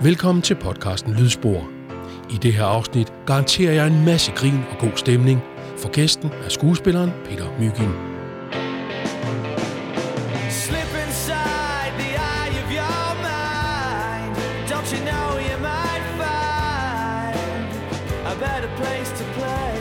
Velkommen til podcasten Lydspor. I det her afsnit garanterer jeg en masse grin og god stemning, for gæsten er skuespilleren Peter Mygind. Slip inside the eye of your mind. Don't you know you might find a better place to play?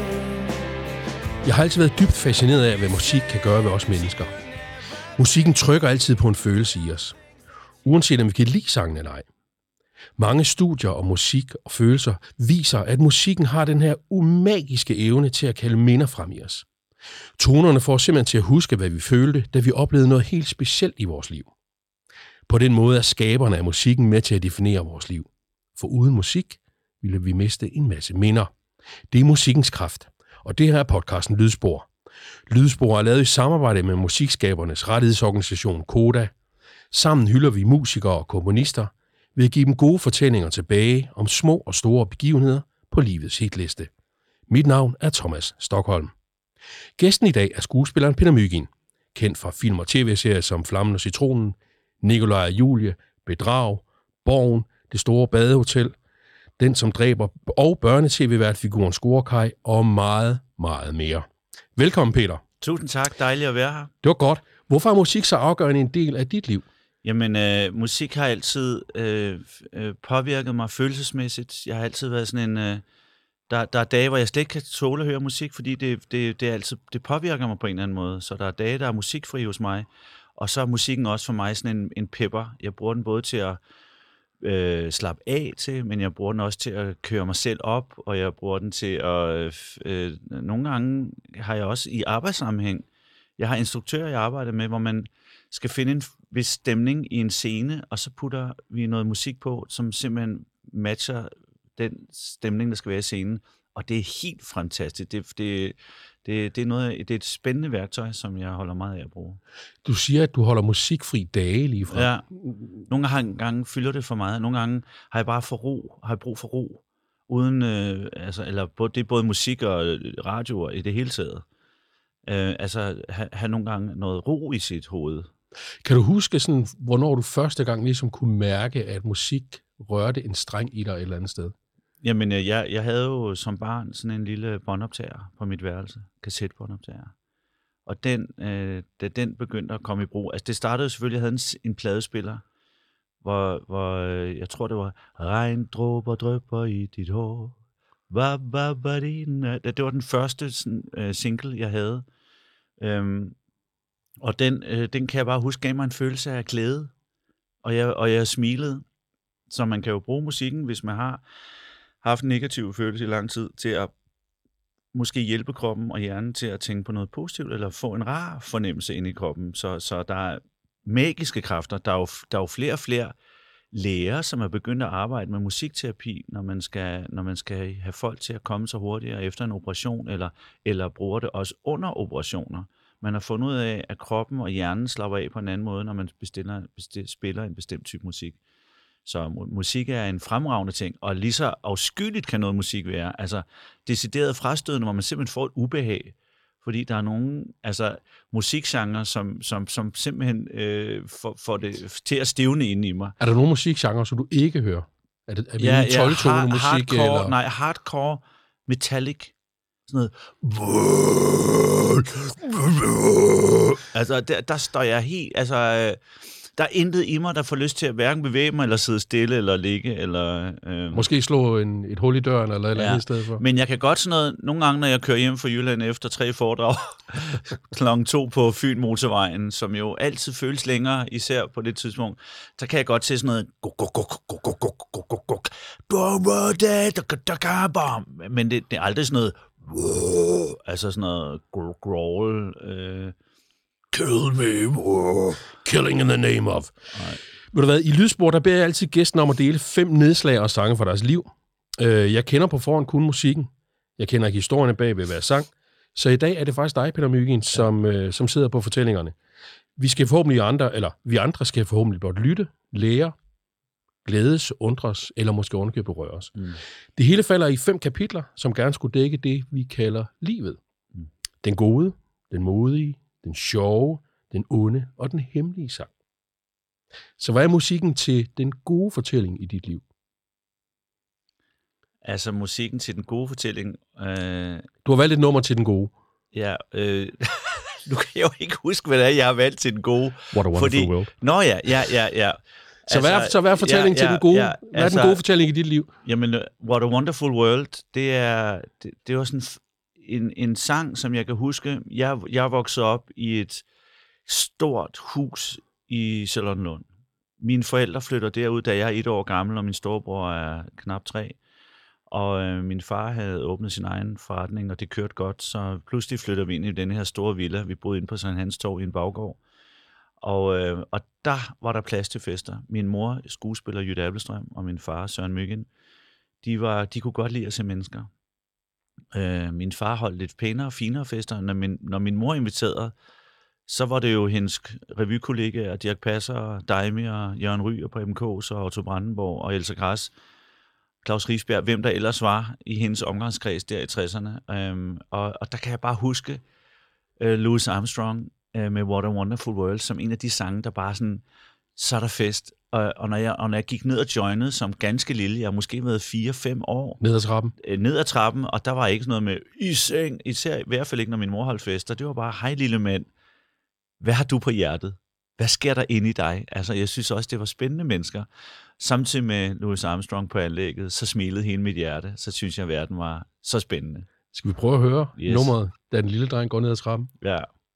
Jeg har altid været dybt fascineret af, hvad musik kan gøre ved os mennesker. Musikken trykker altid på en følelse i os, uanset om vi kan lide sangen eller ej. Mange studier om musik og følelser viser, at musikken har den her umagiske evne til at kalde minder frem i os. Tonerne får simpelthen til at huske, hvad vi følte, da vi oplevede noget helt specielt i vores liv. På den måde er skaberne af musikken med til at definere vores liv. For uden musik ville vi miste en masse minder. Det er musikkens kraft, og det her er podcasten Lydspor. Lydspor er lavet i samarbejde med musikskabernes rettighedsorganisation Koda. Sammen hylder vi musikere og komponister ved at give dem gode fortællinger tilbage om små og store begivenheder på livets hitliste. Mit navn er Thomas Stockholm. Gæsten i dag er skuespilleren Peter Mygind, kendt fra film og tv-serier som Flammen og Citronen, Nikolaj og Julie, Bedrag, Borgen, Det Store Badehotel, Den som dræber og børne-tv-værtfiguren Scorekaj og meget, meget mere. Velkommen, Peter. Tusind tak. Dejligt at være her. Det var godt. Hvorfor er musik så afgørende en del af dit liv? Jamen, musik har altid påvirket mig følelsesmæssigt. Jeg har altid været sådan en... Der er dage, hvor jeg slet ikke kan tåle at høre musik, fordi det påvirker mig på en eller anden måde. Så der er dage, der er musikfri hos mig. Og så er musikken også for mig sådan en pepper. Jeg bruger den både til at slappe af til, men jeg bruger den også til at køre mig selv op, og jeg bruger den til at... nogle gange har jeg også i arbejdssammenhæng. Jeg har instruktører, jeg arbejder med, hvor man skal finde en vis stemning i en scene, og så putter vi noget musik på, som simpelthen matcher den stemning, der skal være i scenen. Og det er helt fantastisk. Det er et spændende værktøj, som jeg holder meget af at bruge. Du siger, at du holder musikfri dage lige fra. Ja. Nogle gange fylder det for meget. Nogle gange har jeg bare brug for ro. Uden, det er både musik og radio og i det hele taget. Have nogle gange noget ro i sit hoved. Kan du huske, sådan, hvornår du første gang ligesom kunne mærke, at musik rørte en streng i dig et eller andet sted? Jamen, jeg havde jo som barn sådan en lille båndoptager på mit værelse, kassettebåndoptager. Og da den begyndte at komme i brug, altså det startede selvfølgelig, jeg havde en pladespiller, hvor jeg tror det var regndråber drypper i dit hår. Det var den første single, jeg havde. Og den kan jeg bare huske, gav mig en følelse af glæde. Og jeg smilede. Så man kan jo bruge musikken, hvis man har haft en negativ følelse i lang tid, til at måske hjælpe kroppen og hjernen til at tænke på noget positivt, eller få en rar fornemmelse ind i kroppen. Så der er magiske kræfter. Der er jo flere og flere læger, som er begyndt at arbejde med musikterapi, når man skal have folk til at komme så hurtigere efter en operation, eller bruger det også under operationer. Man har fundet ud af, at kroppen og hjernen slapper af på en anden måde, når man spiller en bestemt type musik. Så musik er en fremragende ting, og lige så afskyeligt kan noget musik være. Altså decideret frastødende, hvor man simpelthen får et ubehag, fordi der er nogle musikgenre, som simpelthen får det til at stivne inde i mig. Er der nogle musikgenre, som du ikke hører? Er det 12-tone musik? Hardcore, eller? Nej, hardcore, metallic, sådan noget. Altså, der står jeg helt... der er intet i mig, der får lyst til at hverken bevæge mig, eller sidde stille, eller ligge, eller... Måske slå et hul i døren, eller et eller andet i stedet for. Men jeg kan godt sådan noget... Nogle gange, når jeg kører hjem fra Jylland efter 3 foredrag, klokken 2 på Fyn Motorvejen, som jo altid føles længere, især på det tidspunkt, så kan jeg godt se sådan noget... Men det er aldrig sådan noget... Altså sådan noget growl... Kill me, killing in the name of. Ved du hvad, i Lydspor, der beder jeg altid gæsten om at dele 5 nedslag og sange fra deres liv. Jeg kender på forhånd kun musikken. Jeg kender ikke historierne bag ved hver sang. Så i dag er det faktisk dig, Peter Mygind, som sidder på fortællingerne. Vi andre skal forhåbentlig blot lytte, lære, glædes, undres, eller måske ovenikøbet berøres. Det hele falder i 5 kapitler, som gerne skulle dække det, vi kalder livet. Den gode, den modige, den sjove, den onde og den hemmelige sang. Så hvad er musikken til den gode fortælling i dit liv? Altså musikken til den gode fortælling. Du har valgt et nummer til den gode. Ja, nu kan jeg jo ikke huske, hvad det er, jeg har valgt til den gode. What a Wonderful World. Nå ja. Så hvad er fortællingen til den gode? Hvad er den gode fortælling i dit liv? Jamen, What a Wonderful World, det var sådan en sang, som jeg kan huske. Jeg voksede op i et stort hus i Charlottenlund. Mine forældre flytter derud, da jeg er 1 år gammel, og min storebror er knap 3. Og min far havde åbnet sin egen forretning, og det kørte godt, så pludselig flytter vi ind i denne her store villa. Vi boede inde på Sankt Hans Torv i en baggård. Og der var der plads til fester. Min mor, skuespiller Jytte Appelstrøm, og min far, Søren Myggen, de kunne godt lide at se mennesker. Min far holdt lidt pænere og finere fester. Når min mor inviterede, så var det jo hendes revykollegaer, Dirch Passer, Daimi og Jørgen Ryg og Preben Kaas og Otto Brandenborg og Elsa Græs, Claus Riisberg, hvem der ellers var i hendes omgangskreds der i 60'erne. Og der kan jeg bare huske Louis Armstrong med What a Wonderful World som en af de sange, der bare sådan, så er der fest. Og når jeg gik ned og joinede som ganske lille, jeg har måske været 4-5 år. Ned ad trappen, og der var ikke sådan noget med i seng, især i hvert fald ikke, når min mor holdt fester. Det var bare, hej lille mand, hvad har du på hjertet? Hvad sker der inde i dig? Altså, jeg synes også, det var spændende mennesker. Samtidig med Louis Armstrong på anlægget, så smilede hele mit hjerte. Så synes jeg, at verden var så spændende. Skal vi prøve at høre nummeret, da den lille dreng går ned ad trappen? Ja.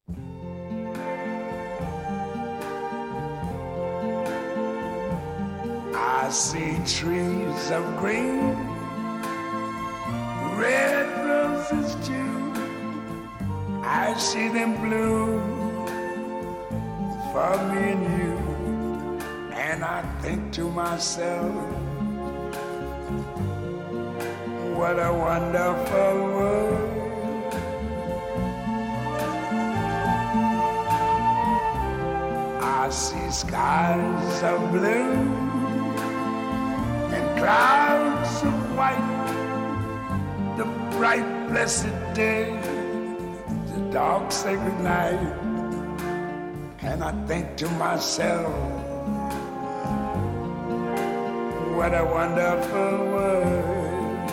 I see trees of green, red roses too. I see them bloom for me and you. And I think to myself, what a wonderful world. I see skies of blue and clouds of white, the bright blessed day, the dark sacred night. And I think to myself, what a wonderful world.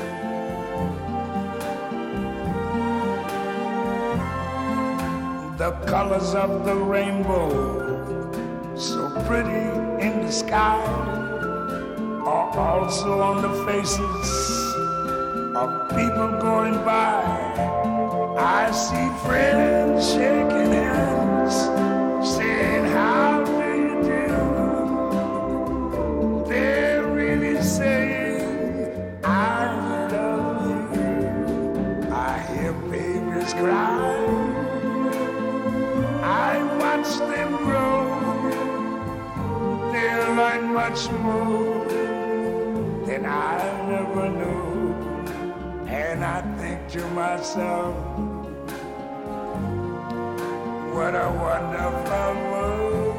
The colors of the rainbow, so pretty in the sky, are also on the faces of people going by. I see friends shaking hands, saying how do you do. They're really saying I love you. I hear babies cry, I watch them grow. They'll learn much more than I never knew. And I think to myself, what a wonderful world.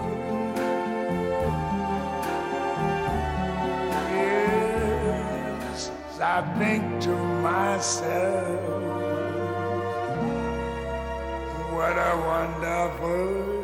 Yes, I think to myself, what a wonderful world.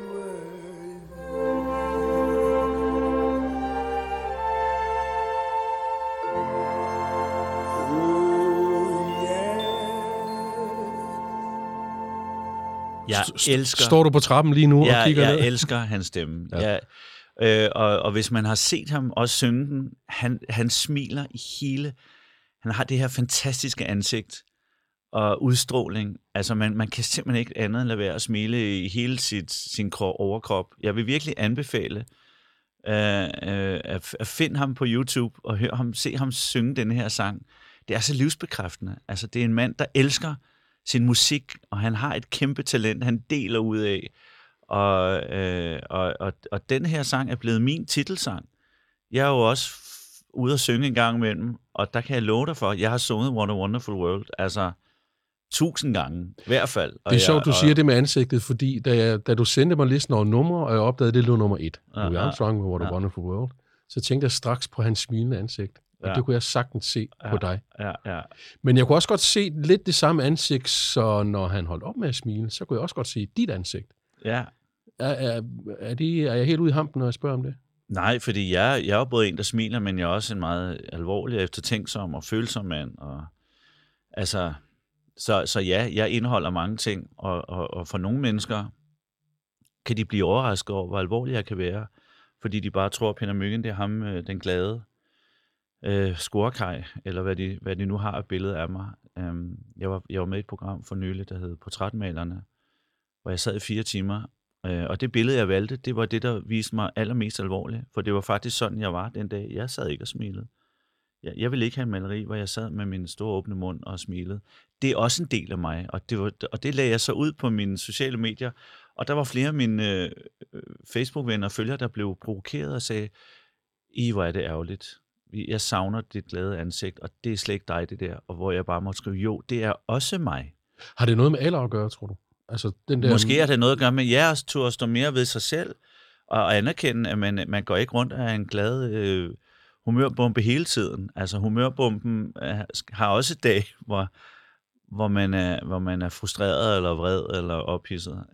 Jeg elsker... Står du på trappen lige nu og kigger ned? Jeg elsker hans stemme. Ja. Og hvis man har set ham også synge den, han smiler i hele... Han har det her fantastiske ansigt og udstråling. Altså, man kan simpelthen ikke andet end lade være at smile i hele sin overkrop. Jeg vil virkelig anbefale at finde ham på YouTube og se ham synge denne her sang. Det er så livsbekræftende. Altså, det er en mand, der elsker sin musik, og han har et kæmpe talent, han deler ud af. Og den her sang er blevet min titelsang. Jeg er jo også ude at synge en gang imellem, og der kan jeg love dig for, jeg har sunget What a Wonderful World, altså 1000 gange, i hvert fald. Det er sjovt, du siger det med ansigtet, fordi da du sendte mig listen over numre, og jeg opdagede, det lå nummer 1. Louis Armstrong med What a Wonderful World. Så tænkte jeg straks på hans smilende ansigt. Og det kunne jeg sagtens se på dig. Ja. Men jeg kunne også godt se lidt det samme ansigt, så når han holdt op med at smile, så kunne jeg også godt se dit ansigt. Ja. Er jeg helt ude i hampen, når jeg spørger om det? Nej, fordi jeg er både en, der smiler, men jeg er også en meget alvorlig, eftertænksom og følsom mand. Og, altså, så ja, jeg indeholder mange ting, og for nogle mennesker kan de blive overrasket over, hvor alvorlig jeg kan være, fordi de bare tror, at Peter Mygind, det er ham, den glade scorekaj, eller hvad de nu har et billede af mig. Jeg var med i et program for nylig, der hed Portrætmalerne, hvor jeg sad i 4 timer, og det billede, jeg valgte, det var det, der viste mig allermest alvorligt, for det var faktisk sådan, jeg var den dag. Jeg sad ikke og smilede. Jeg ville ikke have en maleri, hvor jeg sad med min store åbne mund og smilede. Det er også en del af mig, og det lagde jeg så ud på mine sociale medier, og der var flere af mine Facebook-venner og følgere, der blev provokeret og sagde, hvor er det ærgerligt. Jeg savner dit glade ansigt, og det er slet ikke dig, det der. Og hvor jeg bare måtte skrive, jo, det er også mig. Har det noget med alder at gøre, tror du? Altså, den der... Måske har det noget at gøre med, at jeg stå mere ved sig selv, og anerkende, at man går ikke rundt af en glad humørbombe hele tiden. Altså, humørbomben har også dag, hvor man er frustreret, eller vred, eller ophidset.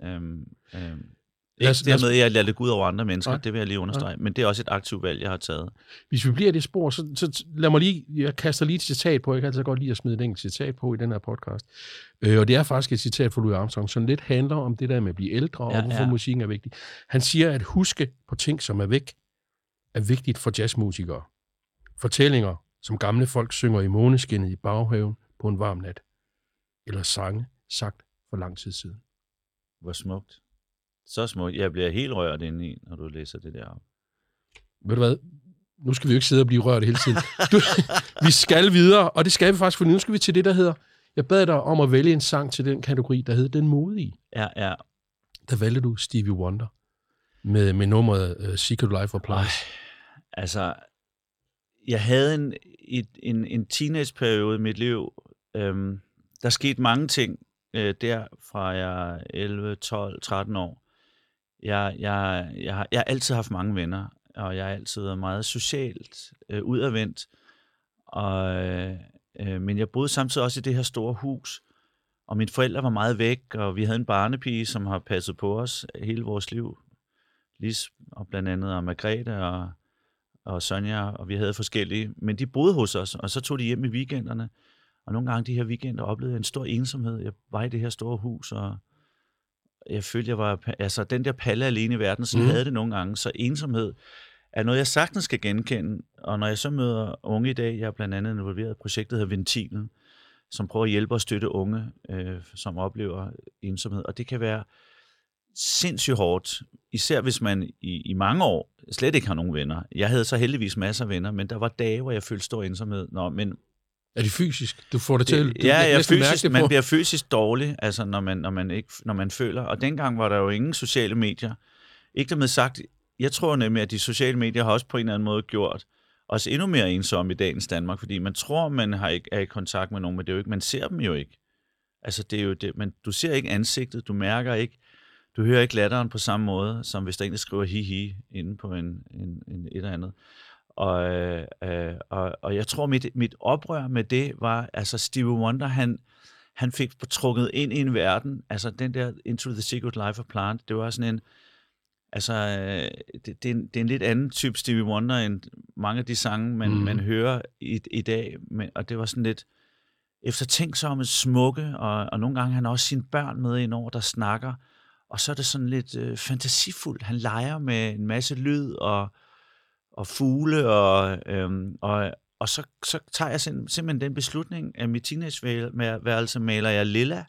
Ikke dermed, jeg lader det gå ud over andre mennesker, det vil jeg lige understrege, men det er også et aktivt valg, jeg har taget. Hvis vi bliver i det spor, så lad mig lige, jeg kaster lige et citat på, jeg kan altid godt lide at smide et enkelt citat på i den her podcast, og det er faktisk et citat fra Louis Armstrong, som lidt handler om det der med at blive ældre, og hvorfor musikken er vigtig. Han siger, at huske på ting, som er væk, er vigtigt for jazzmusikere. Fortællinger, som gamle folk synger i måneskinnet i baghaven på en varm nat, eller sange sagt for lang tid siden. Hvor smukt. Så smukt. Jeg bliver helt rørt indeni, når du læser det der op. Ved du hvad? Nu skal vi jo ikke sidde og blive rørt hele tiden. Vi skal videre, og det skal vi faktisk, for nu skal vi til det, der hedder... Jeg bad dig om at vælge en sang til den kategori, der hedder Den Modige. Ja. Der valgte du Stevie Wonder med nummeret Secret Life of Plants. Altså, jeg havde en teenageperiode i mit liv. Der skete mange ting der fra jeg 11, 12, 13 år. Jeg har altid haft mange venner, og jeg har altid været meget socialt udadvendt. Men jeg boede samtidig også i det her store hus, og mine forældre var meget væk, og vi havde en barnepige, som har passet på os hele vores liv. Lis, og blandt andet og Margrethe og Sonja, og vi havde forskellige, men de boede hos os, og så tog de hjem i weekenderne. Og nogle gange de her weekender oplevede jeg en stor ensomhed. Jeg var i det her store hus, og jeg følte, jeg var... Altså, den der palle alene i verden, sådan havde det nogle gange. Så ensomhed er noget, jeg sagtens skal genkende. Og når jeg så møder unge i dag, jeg er blandt andet involveret i projektet, der hedder Ventilen, som prøver at hjælpe og støtte unge, som oplever ensomhed. Og det kan være sindssygt hårdt, især hvis man i mange år slet ikke har nogen venner. Jeg havde så heldigvis masser af venner, men der var dage, hvor jeg følte stor ensomhed. Men er det fysisk? Du får det til? Man bliver fysisk dårlig, altså når man føler. Og dengang var der jo ingen sociale medier. Ikke dermed sagt, jeg tror nemlig, at de sociale medier har også på en eller anden måde gjort os endnu mere ensomme i dagens Danmark, fordi man tror, man er i kontakt med nogen, men det er jo ikke, man ser dem jo ikke. Altså det er jo det, men du ser ikke ansigtet, du mærker ikke, du hører ikke latteren på samme måde, som hvis der en, der skriver hi inde på en et eller andet. Og jeg tror, mit oprør med det var, altså Stevie Wonder, han fik trukket ind i en verden, altså den der Into the Secret Life of Plant, det var sådan en, altså det er en lidt anden type Stevie Wonder, end mange af de sange, man hører i dag, og det var sådan lidt eftertænksomme, smukke, og nogle gange han har også sine børn med ind over, der snakker, og så er det sådan lidt fantasifuldt, han leger med en masse lyd, og fugle, og så tager jeg simpelthen den beslutning, at mit teenageværelse maler jeg lilla.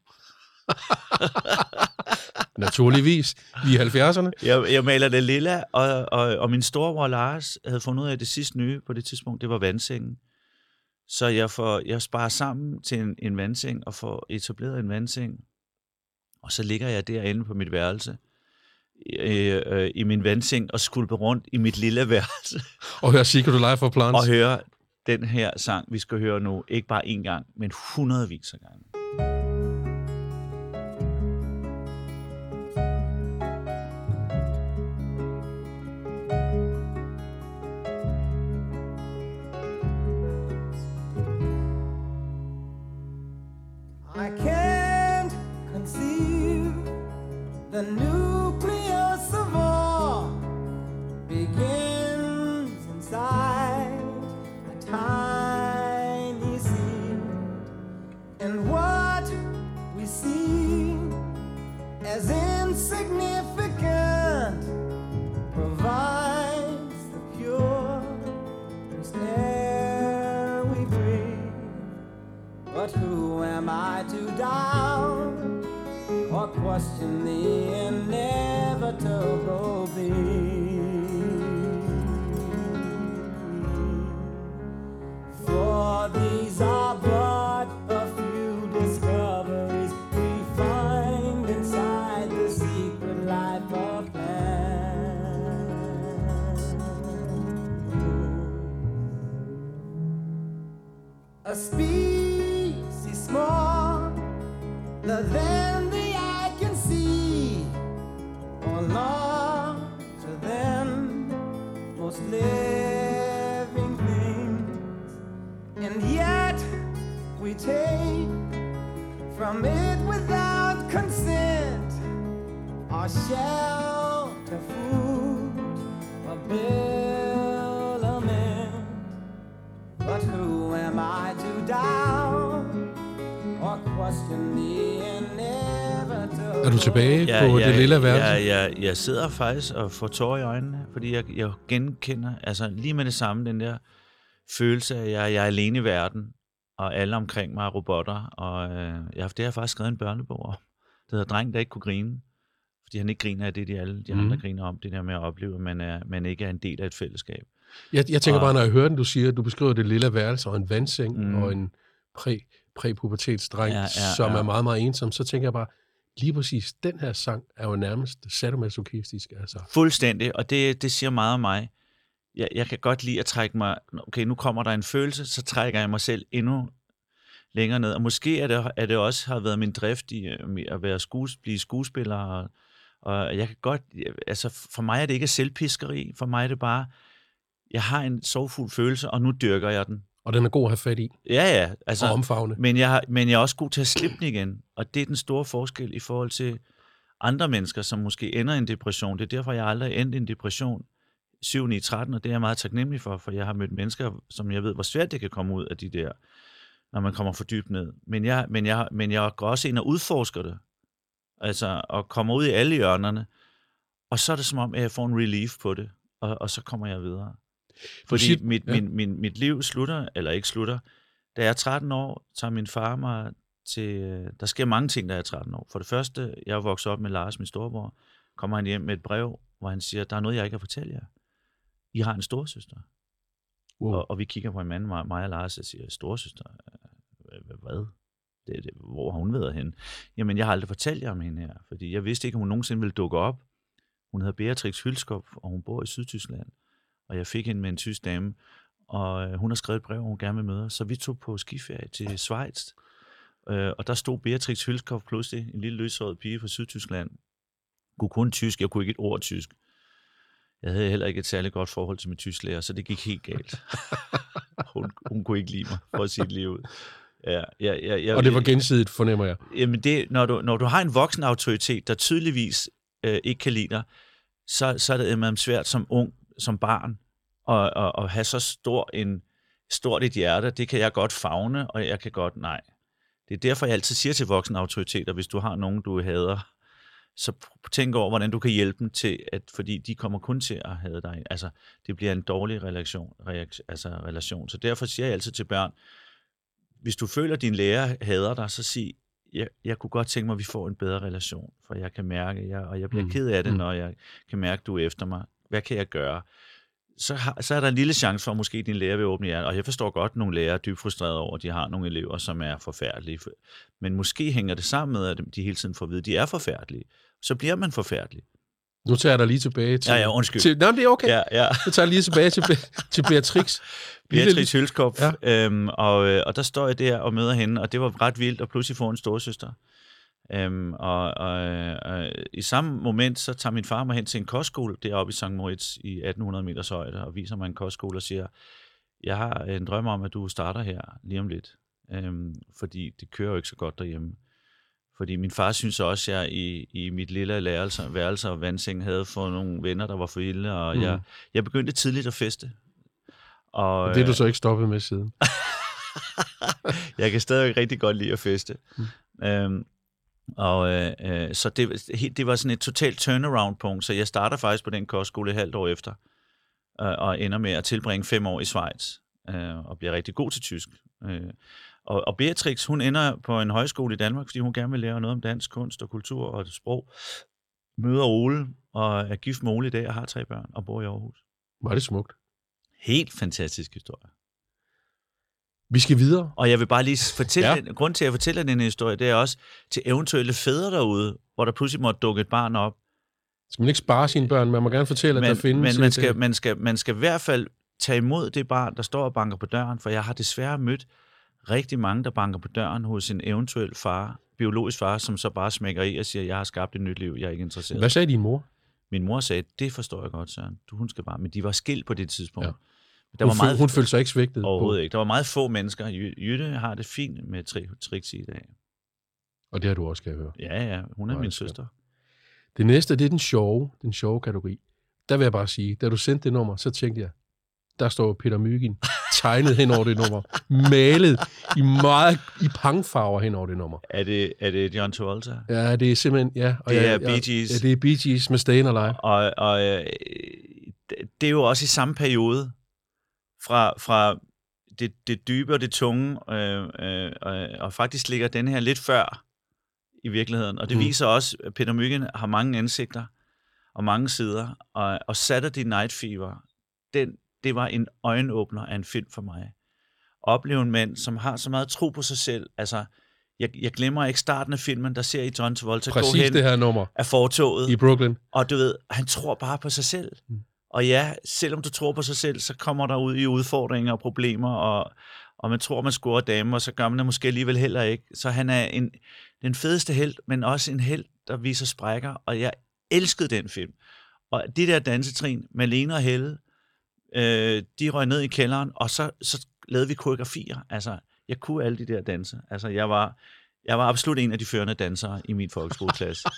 Naturligvis. I 70'erne. Jeg maler det lilla, og min storebror Lars havde fundet ud af det sidste nye på det tidspunkt, det var vandsengen. Så jeg sparer sammen til en vandseng, og får etableret en vandseng, og så ligger jeg derinde på mit værelse, i min vandseng og skulpe rundt i mit lille værelse. Og høre Secret Life of Plants. Og høre den her sang, vi skal høre nu, ikke bare én gang, men hundredvis af gange. I can't conceive the nucleus of all begins question the inevitable for these are but a few discoveries we find inside the secret life of man. A species smaller than the eye can see, or larger than most living things, and yet we take from it without consent our shelter, food, or billament. But who am I to doubt or question the inevitable? Er du tilbage på det lille værelse? Jeg sidder faktisk og får tårer i øjnene, fordi jeg genkender, altså lige med det samme, den der følelse af, at jeg er alene i verden, og alle omkring mig er robotter, og det har jeg faktisk skrevet en børnebog om. Det hedder Dreng, der ikke kunne grine, fordi han ikke griner af det, de andre griner om, det der med at opleve, at man ikke er en del af et fællesskab. Jeg tænker bare, når jeg hører den, du beskriver det lille værelse og en vandseng og en præpubertetsdreng, som er meget, meget ensom, så tænker jeg bare, lige præcis, den her sang er jo nærmest sadomasochistisk. Altså. Fuldstændig, og det siger meget om mig. Jeg kan godt lide at trække mig, okay, nu kommer der en følelse, så trækker jeg mig selv endnu længere ned. Og måske er det også har været min drift i at blive skuespiller, og jeg kan godt, altså for mig er det ikke selvpiskeri, for mig er det bare, jeg har en sorgfuld følelse, og nu dyrker jeg den. Og den er god at have fat i. Ja, altså, og omfavne. Men jeg er også god til at slippe den igen, og det er den store forskel i forhold til andre mennesker, som måske ender i en depression. Det er derfor, jeg aldrig er endt i en depression 7-9-13, og det er jeg meget taknemmelig for jeg har mødt mennesker, som jeg ved, hvor svært det kan komme ud af de der, når man kommer for dybt ned. Men jeg går også ind og udforsker det, altså, og kommer ud i alle hjørnerne, og så er det som om, at jeg får en relief på det, og så kommer jeg videre. Fordi mit liv slutter, eller ikke slutter, da jeg er 13 år, tager min far mig til, der sker mange ting, da jeg er 13 år. For det første, jeg er vokset op med Lars, min storebror, kommer han hjem med et brev, hvor han siger, der er noget, jeg ikke har fortalt jer. I har en storesøster. Wow. Og vi kigger på hinanden, mig og Lars, og siger, storesøster, hvad? Hvor har hun været henne? Jamen, jeg har aldrig fortalt jer om hende her, fordi jeg vidste ikke, om hun nogensinde ville dukke op. Hun hedder Beatrix Hylskov, og hun bor i Sydtyskland. Og jeg fik hende med en tysk dame, og hun har skrevet et brev, hun gerne vil møde os. Så vi tog på skiferie til Schweiz, og der stod Beatrix Hylskov pludselig, en lille løsrøget pige fra Sydtyskland. Kunne kun tysk, jeg kunne ikke et ord tysk. Jeg havde heller ikke et særligt godt forhold til min tysklærer, så det gik helt galt. hun kunne ikke lide mig, for at sige det lige ud. Og det var gensidigt, fornemmer jeg. Jamen når du har en voksen autoritet, der tydeligvis ikke kan lide dig, så er det svært som ung, som barn, og have så stort et hjerte, det kan jeg godt favne, og jeg kan godt, nej. Det er derfor, jeg altid siger til voksne autoriteter, hvis du har nogen, du hader, så tænk over, hvordan du kan hjælpe dem til, fordi de kommer kun til at hade dig. Altså, det bliver en dårlig relation. Så derfor siger jeg altid til børn, hvis du føler, at din lærer hader dig, så sig, jeg kunne godt tænke mig, at vi får en bedre relation, for jeg kan mærke, og jeg bliver ked af det, når jeg kan mærke, at du er efter mig. Hvad kan jeg gøre? Så er der en lille chance for, at måske din lærer vil åbne hjertet. Og jeg forstår godt, at nogle lærere er dybt frustrerede over, at de har nogle elever, som er forfærdelige. Men måske hænger det sammen med, at de hele tiden får at vide, at de er forfærdelige. Så bliver man forfærdelig. Nu tager jeg dig lige tilbage til... Ja, undskyld. Nej, det er okay. Ja. Nu tager jeg lige tilbage til Beatrix. Beatrix Hylskov. Ja. Og der står jeg der og møder hende, og det var ret vildt, og pludselig får en storesøster. Og i samme moment, så tager min far mig hen til en kostskole deroppe i St. Moritz i 1800 meters højde, og viser mig en kostskole og siger, jeg har en drøm om, at du starter her lige om lidt, fordi det kører jo ikke så godt derhjemme. Fordi min far synes også, at jeg i mit lille værelse og vandseng havde fået nogle venner, der var for ilde, og jeg begyndte tidligt at feste. Og det er du så ikke stoppet med siden? Jeg kan stadig rigtig godt lide at feste. Så det var sådan et totalt turnaround-punkt, så jeg starter faktisk på den kostskole et halvt år efter, og ender med at tilbringe 5 år i Schweiz, og bliver rigtig god til tysk. Og Beatrix, hun ender på en højskole i Danmark, fordi hun gerne vil lære noget om dansk kunst og kultur og sprog. Møder Ole og er gift med Ole i dag og har 3 børn og bor i Aarhus. Var det smukt. Helt fantastisk historie. Vi skal videre. Og jeg vil bare lige fortælle, grund til at jeg fortæller den historie, det er også til eventuelle fædre derude, hvor der pludselig måtte dukke et barn op. Skal man ikke spare sine børn? Man må gerne fortælle, at der findes... Men man skal i hvert fald tage imod det barn, der står og banker på døren, for jeg har desværre mødt rigtig mange, der banker på døren hos en eventuel far, biologisk far, som så bare smækker i og siger, jeg har skabt et nyt liv, jeg er ikke interesseret. Hvad sagde din mor? Min mor sagde, det forstår jeg godt, Søren. Hun skal bare... Men de var skilt på det tidspunkt. Ja. Hun følte sig ikke svigtet? Overhovedet ikke. Der var meget få mennesker. Jytte har det fint med Trixie i dag. Og det har du også, skal jeg høre. Ja. Hun er min søster. Det næste, det er den sjove kategori. Der vil jeg bare sige, da du sendte det nummer, så tænkte jeg, der står Peter Mygind tegnet hen over det nummer. Malet i pangfarver hen over det nummer. Er det John Travolta? Ja, det er simpelthen... Ja, og det er Bee Gees. Ja, det er Bee Gees med Stayin' Alive. Og det er jo også i samme periode, fra det dybe og det tunge, og faktisk ligger den her lidt før i virkeligheden. Og det viser også, at Peter Mygind har mange ansigter og mange sider. Og Saturday Night Fever, det var en øjenåbner af en film for mig. Opleve en mand, som har så meget tro på sig selv. Altså, jeg glemmer ikke starten af filmen, der ser I John Travolta gå hen det her nummer af fortoget. I Brooklyn. Og du ved, han tror bare på sig selv. Og ja, selvom du tror på sig selv, så kommer der ud i udfordringer og problemer, og man tror, man scorer damer, og så gør man det måske alligevel heller ikke. Så han er den fedeste helt, men også en helt, der viser sprækker, og jeg elskede den film. Og det der dansetrin, Malene og Helle, de røg ned i kælderen, og så lavede vi koreografier. Altså, jeg kunne alle de der danse. Altså, jeg var absolut en af de førende dansere i min folkeskoleklasse.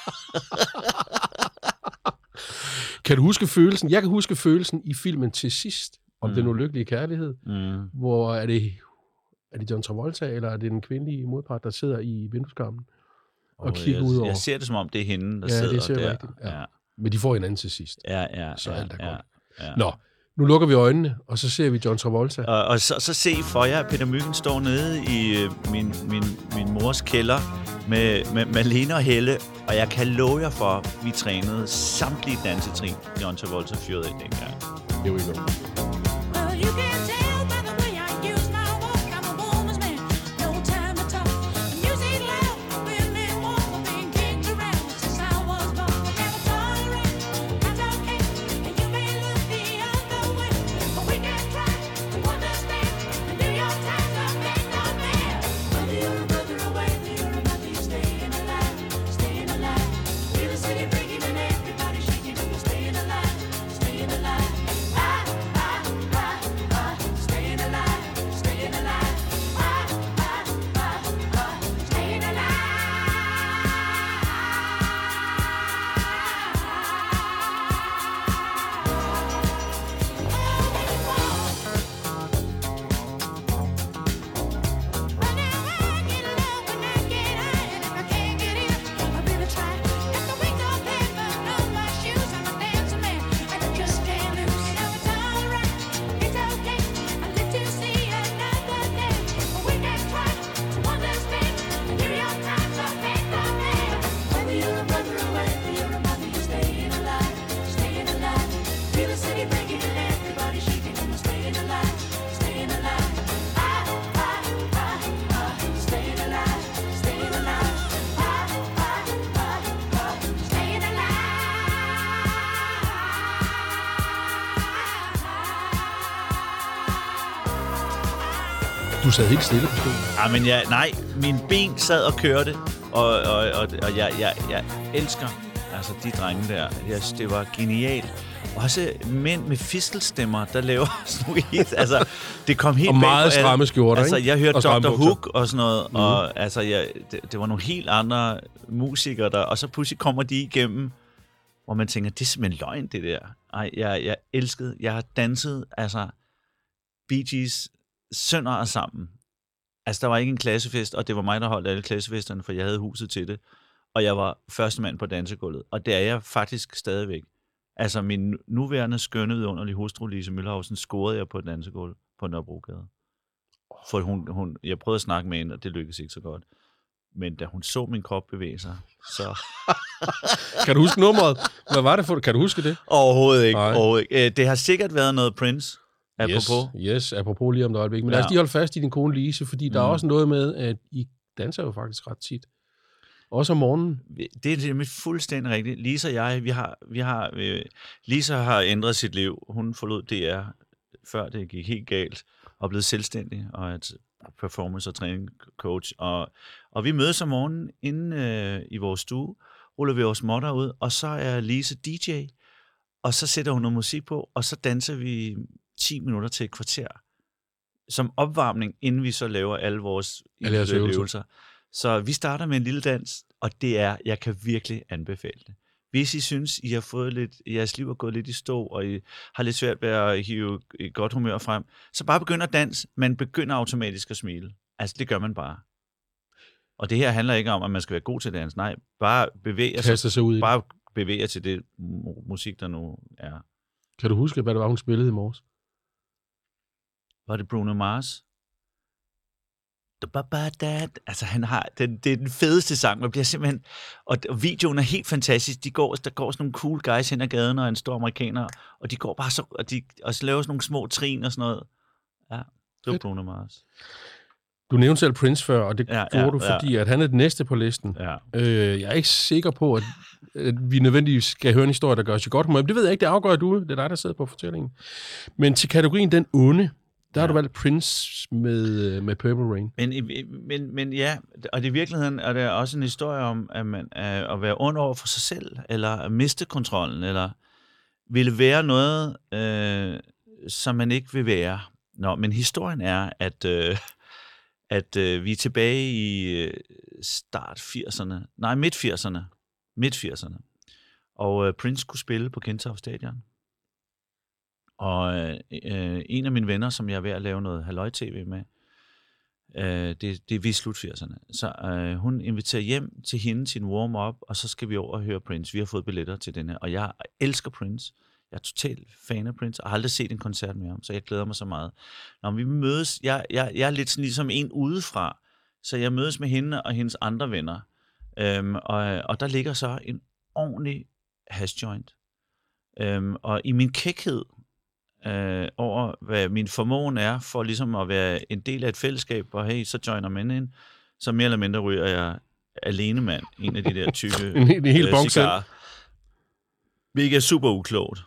Kan du huske følelsen? Jeg kan huske følelsen i filmen Til sidst, om den ulykkelige kærlighed, hvor er det John Travolta, eller er det den kvindelige modpart, der sidder i vindueskarmen og kigger ud over? Jeg ser det som om, det er hende, der sidder der. Rigtigt. Ja. Men de får hinanden til sidst. Så alt er godt. Ja. Nå, nu lukker vi øjnene, og så ser vi John Travolta. Og så se for jer, Peter Mygind står nede i min mors kælder med Malene og Helle, og jeg kan love jer for, at vi trænede samtlige dansetrin, John Travolta fyrede i dengang. Here we go. Du sad helt stille på stolen. Nej, mine ben sad og kørte, og jeg elsker altså de drenge der. Det var genialt. Også mænd med fistelstemmer, der laver sådan nogle hits. Altså, det kom helt og meget stramme skjorter, altså, jeg hørte og Dr. Hook og sådan noget, og altså, det var nogle helt andre musikere der, og så pludselig kommer de igennem, hvor man tænker, det er simpelthen løgn, det der. Ej, jeg elskede, jeg har danset, altså, Bee Gees sønder og sammen. Altså, der var ikke en klassefest, og det var mig, der holdt alle klassefesterne, for jeg havde huset til det, og jeg var første mand på dansegulvet, og det er jeg faktisk stadigvæk. Altså, min nuværende skønne, vidunderlige hustru, Lise Mølhausen, scorede jeg på et dansegulv på Nørrebrogade. For jeg prøvede at snakke med hende, og det lykkedes ikke så godt. Men da hun så min krop bevæge sig, så... Kan du huske nummeret? Hvad var det for? Kan du huske det? Overhovedet ikke. Det har sikkert været noget Prince, apropos. Yes, apropos lige om et øjeblik. Men lad os lige holde fast i din kone Lise, fordi der er også noget med, at I danser jo faktisk ret tit. Også om morgenen. Det er nemlig fuldstændig rigtigt. Lise og jeg, Lise har ændret sit liv. Hun forlod DR, før det gik helt galt, og blev selvstændig, og et performance- og træning coach. Og vi mødes om morgenen inde i vores stue, ruller vi vores måtter ud, og så er Lise DJ, og så sætter hun noget musik på, og så danser vi 10 minutter til et kvarter, som opvarmning, inden vi så laver alle vores øvelser. Så vi starter med en lille dans, og jeg kan virkelig anbefale det. Hvis I synes, I har fået lidt, jeres liv er gået lidt i stå, og I har lidt svært ved at hive et godt humør frem, så bare begynd at danse. Man begynder automatisk at smile. Altså, det gør man bare. Og det her handler ikke om, at man skal være god til dans. Nej, bare bevæge sig ud. Bare bevæge til det musik, der nu er. Kan du huske, hvad det var, hun spillede i morges? Var det Bruno Mars? Altså, han har, det er den fedeste sang, man bliver simpelthen, og videoen er helt fantastisk. Der går sådan nogle cool guys hen ad gaden, og en stor amerikaner, og de går bare så, og så laver sådan nogle små trin og sådan noget. Ja, det var Bruno Mars. Du nævnte selv Prince før, og det gjorde du, fordi at han er den næste på listen. Ja. Jeg er ikke sikker på, at vi nødvendigvis skal høre en historie, der gør os godt humør. Det ved jeg ikke, det afgør du. Det er dig, der sidder på fortællingen. Men til kategorien Den Onde, der har du valgt Prince med Purple Rain. Men ja, og i virkeligheden er der også en historie om, at man at være ond over for sig selv, eller at miste kontrollen, eller ville være noget, som man ikke vil være. Men historien er, at vi er tilbage i midt 80'erne, og Prince skulle spille på Gentofte Stadion. Og en af mine venner, som jeg er ved at lave noget halløj-tv med, det er vi slut 80'erne. Så hun inviterer hjem til hende til en warm-up, og så skal vi over og høre Prince. Vi har fået billetter til den her, og jeg elsker Prince. Jeg er totalt fan af Prince, og har aldrig set en koncert med ham, så jeg glæder mig så meget. Når vi mødes, jeg er lidt sådan ligesom en udefra, så jeg mødes med hende og hendes andre venner. Og der ligger så en ordentlig hashjoint. Og i min kækhed, over hvad min formåen er for ligesom at være en del af et fællesskab, og hey, så joiner man ind, så mere eller mindre ryger jeg alene mand, en af de der tykke cigarer. Hvilket er super uklogt.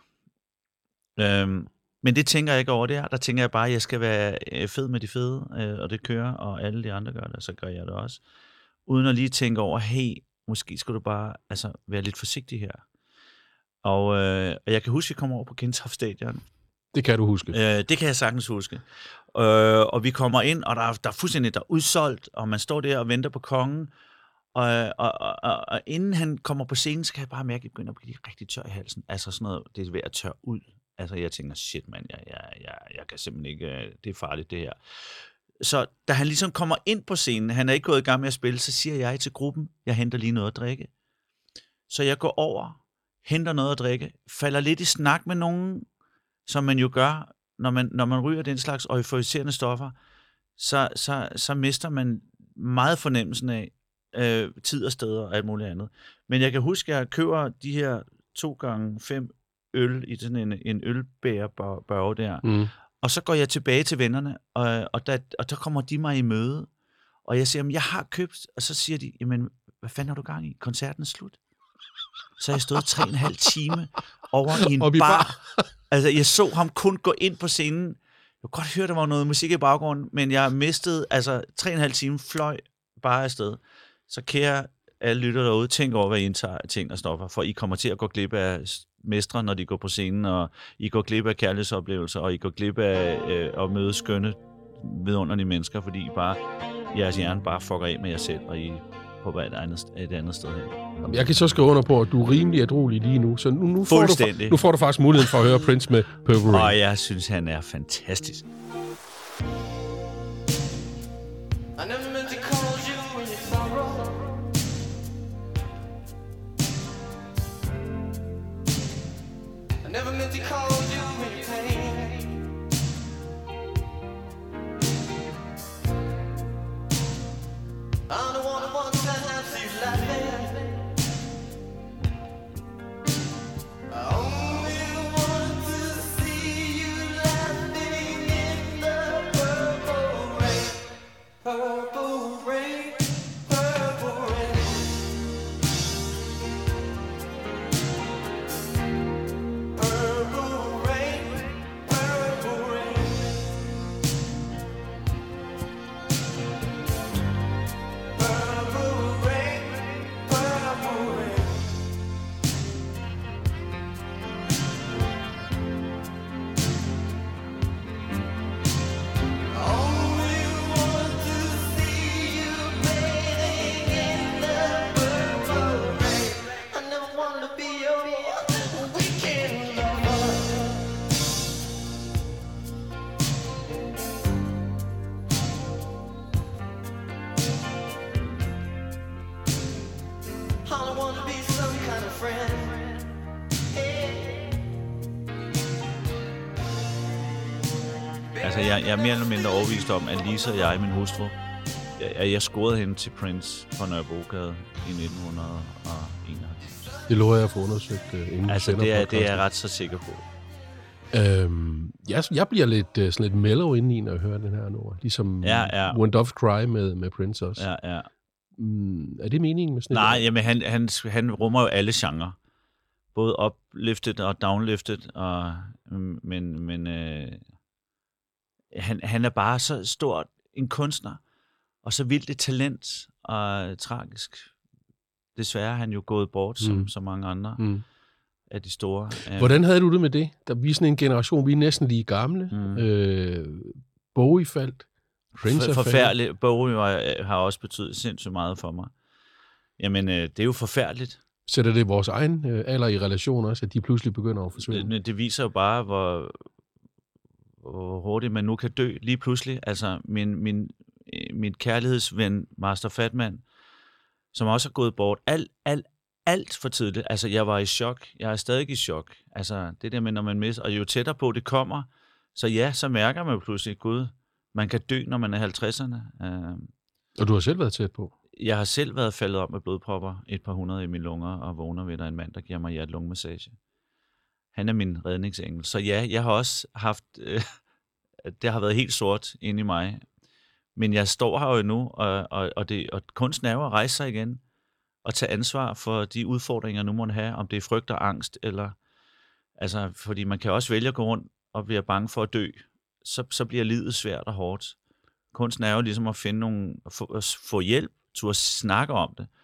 Men det tænker jeg ikke over der tænker jeg bare, at jeg skal være fed med de fede, og det kører, og alle de andre gør det, så gør jeg det også. Uden at lige tænke over, hey, måske skulle du bare være lidt forsigtig her. Og jeg kan huske, at vi kommer over på Gentofte Stadion. Det kan du huske. Det kan jeg sagtens huske. Og vi kommer ind, og der er fuldstændig udsolgt, og man står der og venter på kongen. Og inden han kommer på scenen, så kan jeg bare mærke, at jeg begynder at blive rigtig tør i halsen. Altså sådan noget, det er ved at tørre ud. Altså jeg tænker, shit mand, jeg kan simpelthen ikke, det er farligt det her. Så da han ligesom kommer ind på scenen, han er ikke gået i gang med at spille, så siger jeg til gruppen, jeg henter lige noget at drikke. Så jeg går over, henter noget at drikke, falder lidt i snak med nogen, som man jo gør, når man ryger den slags euforiserende stoffer, så mister man meget fornemmelsen af tid og steder og alt muligt andet. Men jeg kan huske, at jeg køber de her 2x5 øl i sådan en ølbærebørge der, og så går jeg tilbage til vennerne, og der kommer de mig i møde, og jeg siger, jeg har købt, og så siger de, jamen, hvad fanden har du gang i? Koncerten er slut. Så jeg stod 3,5 time over i en bar. Altså, jeg så ham kun gå ind på scenen. Jeg kunne godt høre, der var noget musik i baggrunden, men jeg mistede, 3,5 time fløj bare afsted. Så kære alle lytter derude, tænk over, hvad I indtager af ting og stoffer, for I kommer til at gå glip af mestre, når de går på scenen, og I går glip af kærlighedsoplevelser, og I går glip af at møde skønne, vidunderlige mennesker, fordi I bare, jeres hjerne bare fucker af med jer selv, og I på et andet sted hen. Jeg kan så skrive under på, at du er rimelig ædruelig lige nu, så nu får du faktisk muligheden for at høre Prince med Purple Rain. Og jeg synes, han er fantastisk. I never meant to call you in your sorrow. I never meant to call you in your pain. Altså, jeg er mere eller mindre overbevist om, at Lisa og jeg, min hustru, jeg scorede hende til Prince på Nørrebrogade i 1991. Det lover jeg at få undersøgt, inden Altså, det er jeg ret så sikker på. Jeg bliver lidt sådan lidt mellow indeni, når jeg hører den her nummer. Ligesom When Doves Cry med Prince også. Ja. Er det meningen med sådan Nej, jamen han rummer jo alle genrer. Både uplifted og downlifted, men han er bare så stort en kunstner, og så vildt et talent, og tragisk. Desværre er han jo gået bort, som så mange andre af de store. Hvordan havde du det med det? Vi er sådan en generation, vi er næsten lige gamle. Bowie faldt. Prince er forfærdeligt. Bowie har også betydet sindssygt meget for mig. Jamen, det er jo forfærdeligt. Sætter det vores egen alder i relation også, at de pludselig begynder at forsvinde? Det viser jo bare, hvor hurtigt man nu kan dø lige pludselig. Altså, min kærlighedsven, Master Fatman, som også er gået bort alt for tidligt. Altså, jeg var i chok. Jeg er stadig i chok. Altså, det der med, når man mister, og jo tættere på det kommer, så mærker man pludselig, gud, man kan dø, når man er 50'erne. Og du har selv været tæt på? Jeg har selv været faldet om med blodpropper, et par hundrede i mine lunger, og vågner ved, der en mand, der giver mig hjerte-lungemassage. Han er min redningsengel. Så ja, jeg har også haft, det har været helt sort inde i mig. Men jeg står her jo nu, og kunsten er jo at rejse sig igen, og tage ansvar for de udfordringer, nu må have, om det er frygt og angst, eller, altså, fordi man kan også vælge at gå rundt og være bange for at dø, så bliver livet svært og hårdt. Kunsten er jo ligesom at finde få hjælp, turde snakke om det.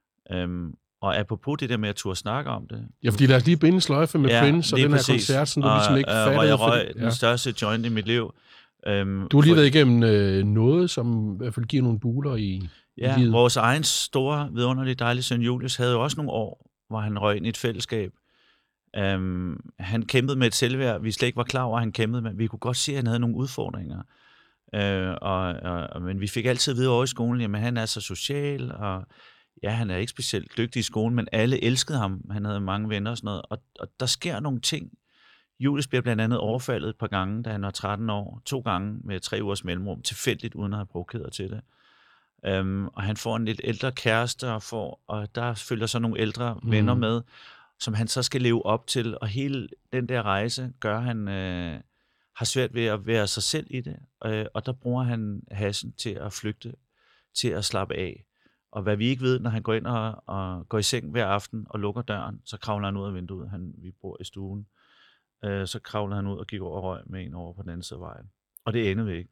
Og apropos det der med at turde snakke om det. Ja, fordi lad os lige binde sløjfe med Prince og den her koncert, som du ligesom ikke fattede. Hvor jeg røg den største joint i mit liv. Du har lige været igennem noget, som i hvert fald giver nogle buler i livet. Vores egen store, vidunderlige, dejlige søn Julius havde jo også nogle år, hvor han røg ind i et fællesskab. Han kæmpede med et selvværd, vi slet ikke var klar over, at han kæmpede med. Vi kunne godt se, at han havde nogle udfordringer. Men vi fik altid at vide over i skolen, jamen han er så social, og ja, han er ikke specielt dygtig i skolen, men alle elskede ham. Han havde mange venner og sådan noget. Og der sker nogle ting. Julius bliver blandt andet overfaldet et par gange, da han var 13 år. 2 gange med 3 ugers mellemrum, tilfældigt, uden at have provokeret til det. Og han får en lidt ældre kæreste, og der følger så nogle ældre venner med, som han så skal leve op til. Og hele den der rejse gør han har svært ved at være sig selv i det. Og der bruger han haschen til at flygte, til at slappe af. Og hvad vi ikke ved, når han går ind og går i seng hver aften og lukker døren, så kravler han ud af vinduet. Vi bor i stuen. Så kravler han ud og gik over og røg med en over på den anden side af vejen. Og det endte vi ikke.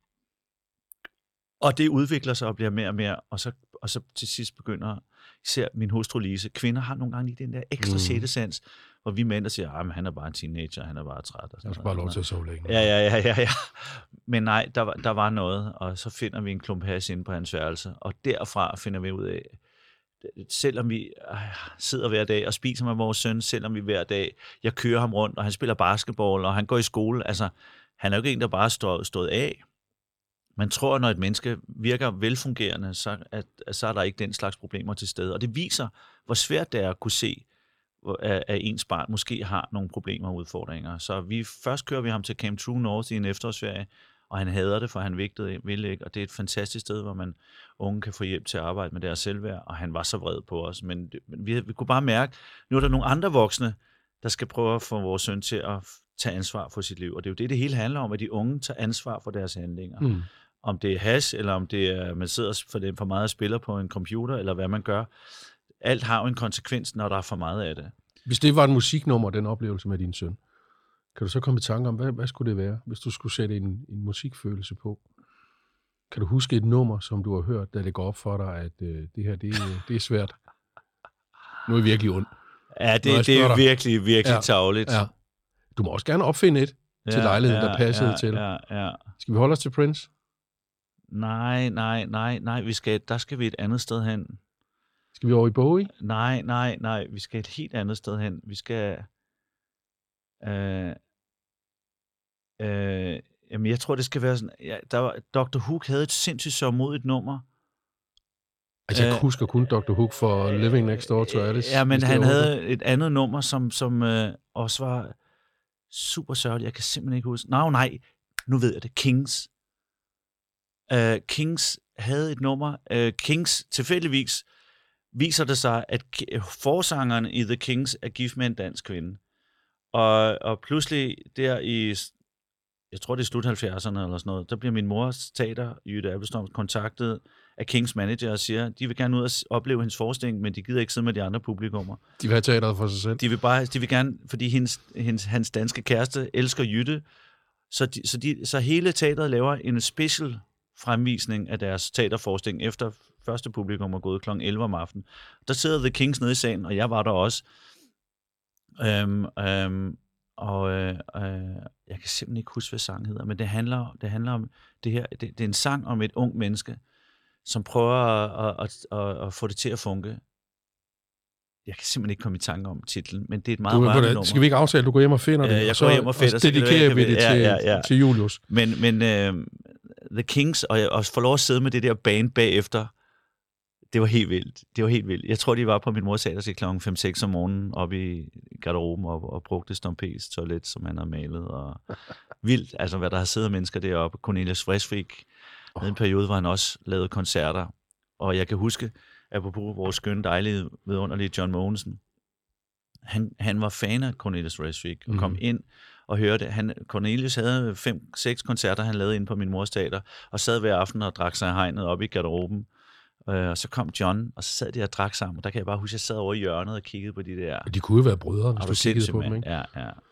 Og det udvikler sig og bliver mere og mere, og så til sidst begynder, især min hustru Lise, kvinder har nogle gange lige den der ekstra sjette sans, hvor vi mænd der siger, at han er bare en teenager, han er bare træt. Og jeg skal bare lov til at sove længe. Ja. Men nej, der var noget, og så finder vi en klump hash inde på hans værelse, og derfra finder vi ud af, selvom vi sidder hver dag og spiser med vores søn, selvom vi hver dag, jeg kører ham rundt, og han spiller basketball, og han går i skole, altså, han er jo ikke en, der bare stået af. Man tror, at når et menneske virker velfungerende, så er der ikke den slags problemer til stede. Og det viser, hvor svært det er at kunne se, at ens barn måske har nogle problemer og udfordringer. Så først kører vi ham til Camp True North i en efterårsferie, og han hader det, for han ville ikke. Og det er et fantastisk sted, hvor unge kan få hjælp til at arbejde med deres selvværd, og han var så vred på os. Men vi kunne bare mærke, nu er der nogle andre voksne, der skal prøve at få vores søn til at tage ansvar for sit liv. Og det er jo det hele handler om, at de unge tager ansvar for deres handlinger. Om det er hash, eller om det er, man sidder for meget og spiller på en computer, eller hvad man gør. Alt har jo en konsekvens, når der er for meget af det. Hvis det var et musiknummer, den oplevelse med din søn, kan du så komme i tanke om, hvad skulle det være, hvis du skulle sætte en musikfølelse på? Kan du huske et nummer, som du har hørt, da det går op for dig, at det her, det er svært? Nu er jeg virkelig ond. Ja, det er virkelig tarveligt. Ja. Du må også gerne opfinde et til lejligheden, der passede til. Ja. Skal vi holde os til Prince? Nej. Der skal vi et andet sted hen. Skal vi over i Bowie? Nej. Vi skal et helt andet sted hen. Vi skal... jamen, jeg tror, det skal være sådan... Dr. Hook havde et sindssygt sørgmodigt nummer. Altså, jeg husker kun Dr. Hook for Living Next Door to Alice. Ja, men han havde et andet nummer, som også var super sørgeligt. Jeg kan simpelthen ikke huske... Nej. nu ved jeg det, Kings. Kings havde et nummer. Kings, tilfældigvis, viser det sig, at forsangeren i The Kings er gift med en dansk kvinde. Og pludselig der i, jeg tror det er slut 70'erne eller sådan noget, der bliver min mors teater, Jytte Appelstrøm, kontaktet af Kings manager og siger, de vil gerne ud og opleve hendes forestilling, men de gider ikke sidde med de andre publikummer. De vil have teateret for sig selv. De vil gerne, fordi hans danske kæreste elsker Jytte, så hele teateret laver en special fremvisning af deres teaterforestilling efter første publikum er gået kl. 11 om aftenen. Der sidder The Kings nede i salen, og jeg var der også. Jeg kan simpelthen ikke huske, hvad sangen hedder, men det handler om det her. Det er en sang om et ung menneske, som prøver at få det til at funke. Jeg kan simpelthen ikke komme i tanke om titlen, men det er et meget rørende nummer. Skal vi ikke aftale, du går hjem og finder det? Jeg går hjem og finder det. Så dedikerer vi det til Julius. Men The Kings, og jeg også får lov at sidde med det der band bagefter, det var helt vildt. Jeg tror, de var på min mors teater til klokken 5-6 om morgenen oppe i garderoben og brugte Stompés toilet, som han havde malet. Og vildt, altså hvad der har siddet mennesker deroppe. Cornelis Vreeswijk, i en periode, hvor han også lavede koncerter. Og jeg kan huske, apropos vores skønne, dejlige, vidunderlige John Mogensen, han var fan af Cornelis Vreeswijk og kom ind og hørte. Cornelius havde 5-6 koncerter, han lavede inde på min mors teater, og sad hver aften og drak sig hegnet op i garderoben. Og så kom John, og så sad de og drak sammen, og der kan jeg bare huske, at jeg sad over i hjørnet og kiggede på de der. De kunne jo være brødre, hvis du kiggede på dem, ikke? Ja.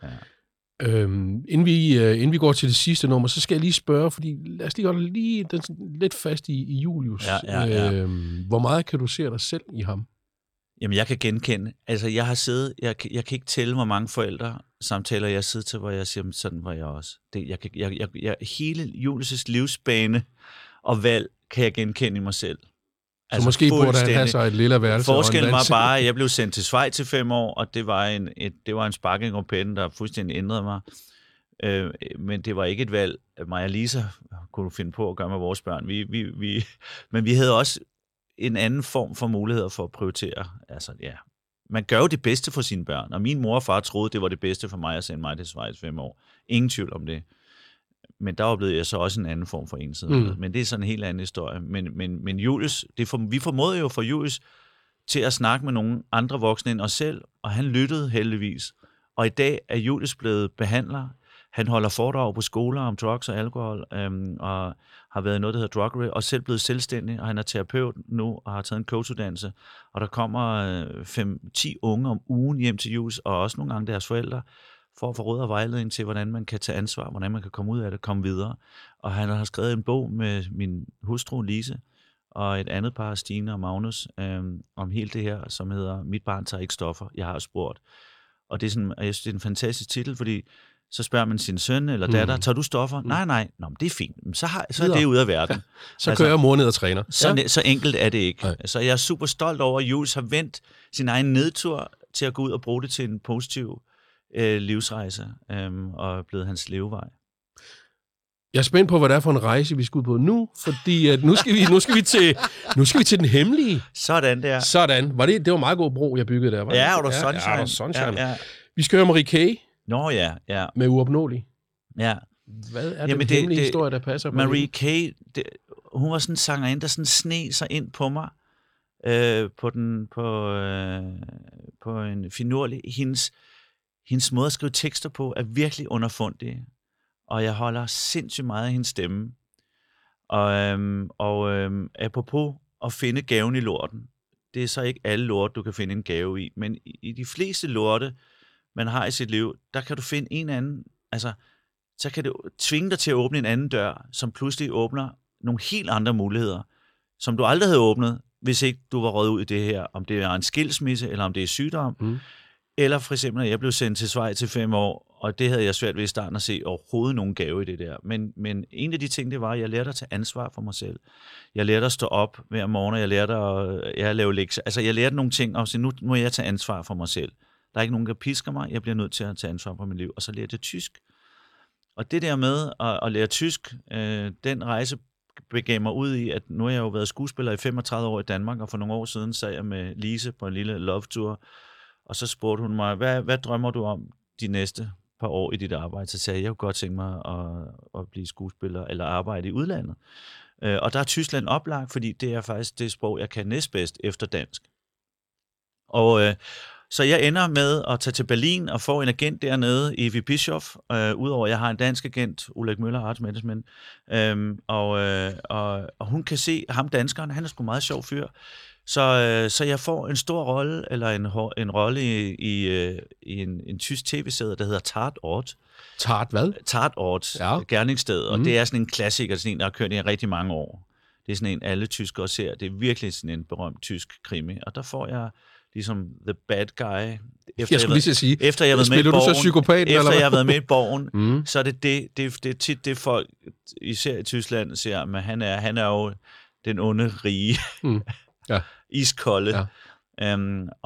Inden vi går til det sidste nummer, så skal jeg lige spørge, fordi lad os lige holde lidt fast i Julius. Ja. Hvor meget kan du se dig selv i ham? Jamen, jeg kan genkende. Altså, jeg har siddet, jeg kan ikke tælle, hvor mange forældre samtaler jeg sidder til, hvor jeg siger, sådan var jeg også. Hele Julius' livsbane og valg kan jeg genkende i mig selv. Så altså, måske burde han have sig et lille værelse. Forskellen var bare, at jeg blev sendt til Schweiz til 5 år, og det var en sparking om pinden, der fuldstændig ændrede mig. Men det var ikke et valg, at mig og Lisa kunne finde på at gøre med vores børn. Men vi havde også en anden form for muligheder for at prioritere. Altså, ja. Man gør jo det bedste for sine børn, og min mor og far troede, det var det bedste for mig at sende mig til Schweiz 5 år. Ingen tvivl om det. Men der oplevede jeg så også en anden form for ensomhed. Men det er sådan en helt anden historie. Men Julius, vi formåede jo for Julius til at snakke med nogle andre voksne end os selv, og han lyttede heldigvis. Og i dag er Julius blevet behandler. Han holder foredrag på skoler om drugs og alkohol, og har været i noget, der hedder Druggery, og selv blevet selvstændig, og han er terapeut nu, og har taget en coachuddannelse. Og der kommer 5-10 unge om ugen hjem til Julius, og også nogle gange deres forældre, for at få råd og vejledning til, hvordan man kan tage ansvar, hvordan man kan komme ud af det, komme videre. Og han har skrevet en bog med min hustru Lise, og et andet par, Stine og Magnus, om hele det her, som hedder Mit barn tager ikke stoffer, jeg har spurgt. Og det er sådan, jeg synes, det er en fantastisk titel, fordi så spørger man sin søn eller datter, tager du stoffer? Nej. Nå, men det er fint. Så er det ude af verden. Så kører mor ned og træner. Så enkelt er det ikke. Nej. Så jeg er super stolt over, at Julius har vendt sin egen nedtur til at gå ud og bruge det til en positiv livsrejse, og er blevet hans levevej. Jeg er spændt på, hvad det er for en rejse, vi skal ud på nu, fordi at nu skal vi til den hemmelige. Sådan der. Sådan. Det var meget god bro, jeg byggede der. Var det? Ja, og der Sunshine. Ja. Vi skal høre Marie K. Nå ja. Med Uopnåelig. Ja. Hvad er den hemmelige historie, der passer på Marie K., hun var sådan en sangerinde, der sådan sne sig ind på mig, på en finurlig. Hendes måde at skrive tekster på er virkelig underfundig, og jeg holder sindssygt meget af hendes stemme. Og apropos at finde gaven i lorten, det er så ikke alle lorte, du kan finde en gave i, men i de fleste lorte, man har i sit liv, der kan du finde en anden, altså, så kan det tvinge dig til at åbne en anden dør, som pludselig åbner nogle helt andre muligheder, som du aldrig havde åbnet, hvis ikke du var røget ud i det her, om det er en skilsmisse, eller om det er sygdom, eller for eksempel, at jeg blev sendt til Schweiz til 5 år, og det havde jeg svært ved i starten at se overhovedet nogen gave i det der. Men en af de ting, det var, at jeg lærte at tage ansvar for mig selv. Jeg lærte at stå op hver morgen, og jeg lærte at lave lektier. Altså, jeg lærte nogle ting, og så nu må jeg tage ansvar for mig selv. Der er ikke nogen, der pisker mig. Jeg bliver nødt til at tage ansvar for mit liv. Og så lærte jeg tysk. Og det der med at lære tysk, den rejse begav mig ud i, at nu har jeg jo været skuespiller i 35 år i Danmark, og for nogle år siden sad jeg med Lise på en lille love tour, og så spurgte hun mig, hvad drømmer du om de næste par år i dit arbejde, så sagde jeg, kunne godt tænke mig at blive skuespiller eller arbejde i udlandet. Og der er Tyskland oplagt, fordi det er faktisk det sprog, jeg kan næstbedst efter dansk. Og så jeg ender med at tage til Berlin og få en agent dernede, Evi Bischoff, udover at jeg har en dansk agent, Ulrik Møller Arts Management, og hun kan se ham danskeren, han er sgu meget sjov fyr, så jeg får en stor rolle, eller en rolle i en tysk tv-serie, der hedder Tatort. Tart hvad? Tatort, Ja. Gerningssted, og det er sådan en klassiker, sådan en, der har kørt i rigtig mange år. Det er sådan en, alle tyskere ser. Det er virkelig sådan en berømt tysk krimi, og der får jeg ligesom the bad guy. Jeg skulle lige så sige, efter jeg har været med i spiller du så Borgen, psykopaten, efter eller jeg hvad? har været med i Borgen, så er det er tit det folk, især i Tyskland, ser, men han er jo den onde, rige, Ja. iskolde. Ja.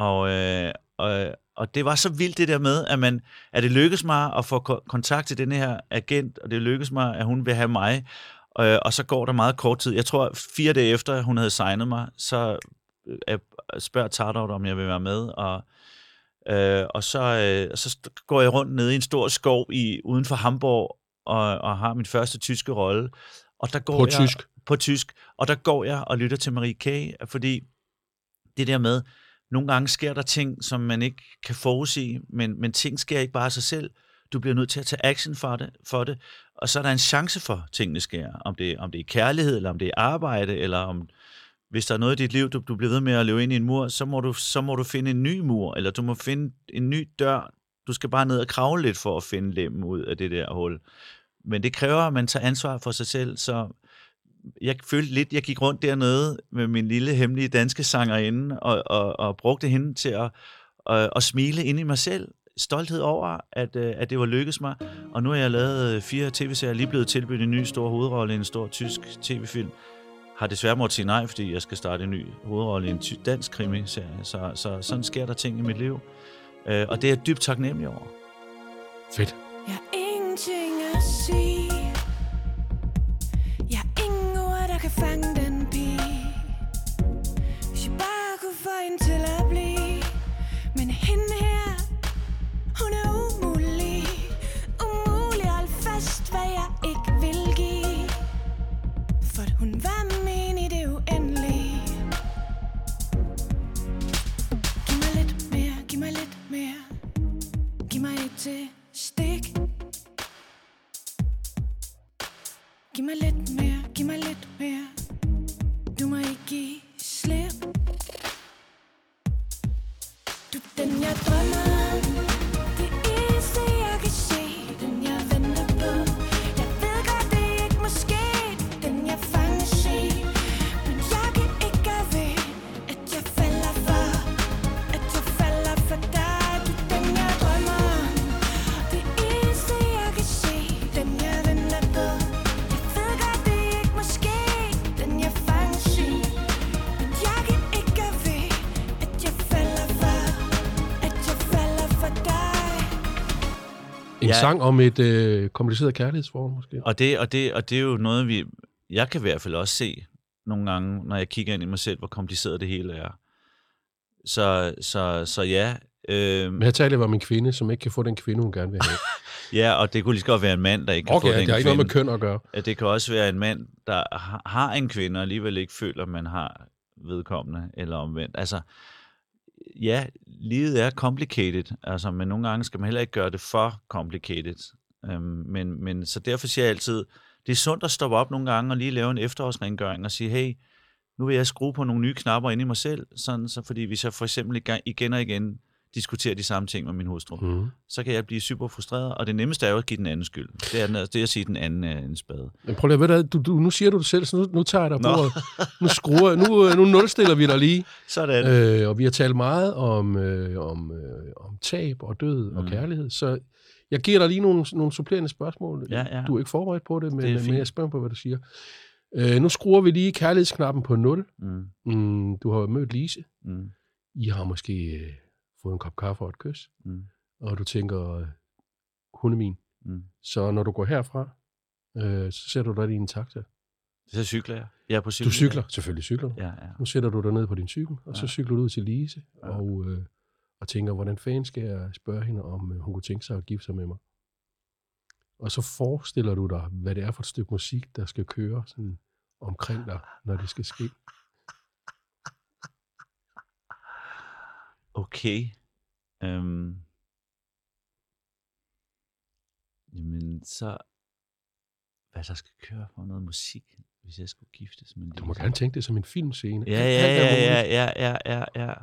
Og det var så vildt det der med, at det lykkedes mig at få kontakt til den her agent, og det lykkedes mig, at hun vil have mig, og så går der meget kort tid. Jeg tror, 4 dage efter, hun havde signet mig, så spørger Tatort, om jeg vil være med, og så går jeg rundt nede i en stor skov uden for Hamburg, og har min første tyske rolle. Og der går på tysk, og der går jeg og lytter til Marie K., fordi det der med, nogle gange sker der ting, som man ikke kan forudsige, men ting sker ikke bare af sig selv. Du bliver nødt til at tage action for det, og så er der en chance for, at tingene sker. Om det er kærlighed, eller om det er arbejde, eller om hvis der er noget i dit liv, du bliver ved med at løbe ind i en mur, så må du finde en ny mur, eller du må finde en ny dør. Du skal bare ned og kravle lidt for at finde lemmen ud af det der hul. Men det kræver, at man tager ansvar for sig selv, så jeg følte lidt, jeg gik rundt dernede med min lille hemmelige danske sangerinde, og brugte hende til at smile ind i mig selv. Stolthed over, at det var lykkedes mig. Og nu har jeg lavet 4 tv-serier, lige blevet tilbudt en ny stor hovedrolle i en stor tysk tv-film. Har desværre måttet sige nej, fordi jeg skal starte en ny hovedrolle i en dansk krimiserie. Så sådan sker der ting i mit liv. Og det er jeg dybt taknemmelig over. Fedt. Jeg har ingenting at sige. Jeg har ingen ord, der kan fange den pige. Hvis jeg bare kunne få hende til at blive. Men hende her, hun er umulig. Umulig at holde fast, hvad jeg ikke vil give. For hun var min i det uendelige. Giv mig lidt mere, giv mig lidt mere. Giv mig et til stik. Giv mig lidt mere, giv mig lidt mere. Du må ikke give slip. Du er den jeg drømmer om. Det eneste jeg kan se. Den jeg venter på. Jeg ved godt det ikke må ske. Den jeg fanges i. Men jeg kan ikke gøre ved, at jeg falder for. At jeg falder for dig. Du er den jeg drømmer om. Det eneste jeg kan se. Den jeg venter på. Jeg ved godt det ikke må ske. Den jeg fanges i. Men jeg kan ikke gøre ved, at jeg falder for. At jeg falder for dig. En sang om et kompliceret kærlighedsforhold, måske. Og det er jo noget, jeg kan i hvert fald også se nogle gange, når jeg kigger ind i mig selv, hvor kompliceret det hele er. Så ja. Men her taler jeg om en kvinde, som ikke kan få den kvinde, hun gerne vil have. Ja, og det kunne lige så godt være en mand, der ikke kan få den det har ikke kvinde. noget med køn at gøre. Det kan også være en mand, der har en kvinde, og alligevel ikke føler, at man har vedkommende, eller omvendt. Altså, ja, livet er complicated, altså, men nogle gange skal man heller ikke gøre det for complicated. Men så derfor siger jeg altid, det er sundt at stoppe op nogle gange og lige lave en efterårsrengøring og sige, hey, nu vil jeg skrue på nogle nye knapper inde i mig selv, så fordi hvis jeg for eksempel igen og igen diskuterer de samme ting med min hustru, så kan jeg blive super frustreret, og det nemmeste er jo at give den anden skyld. Det er at sige, at den anden er en spade. Men prøv lige at ved nu siger du det selv, så nu tager jeg dig på. Nu nulstiller vi dig lige. Sådan. Og vi har talt meget om tab og død og kærlighed, så jeg giver dig lige nogle supplerende spørgsmål. Ja. Du er ikke forberedt på det, Det er men fint. jeg spørger på, hvad du siger. Nu skruer vi lige kærlighedsknappen på 0. Du har mødt Lise. I har måske fået en kop kaffe og et kys. Og du tænker, hun er min. Så når du går herfra, så sætter du dig i en taxa. Så cykler jeg. Jeg er på cykel. Du cykler. Selvfølgelig cykler du. Ja. Nu sætter du dig ned på din cykel, og så cykler du ud til Lise, og tænker, hvordan fanden skal jeg spørge hende, om hun kunne tænke sig at gifte sig med mig? og så forestiller du dig, hvad det er for et stykke musik, der skal køre sådan omkring dig, når det skal ske. Okay. Jamen, så... Hvad der skal køre for noget musik, hvis jeg skulle giftes med Du må gerne tænke det som en filmscene. Ja.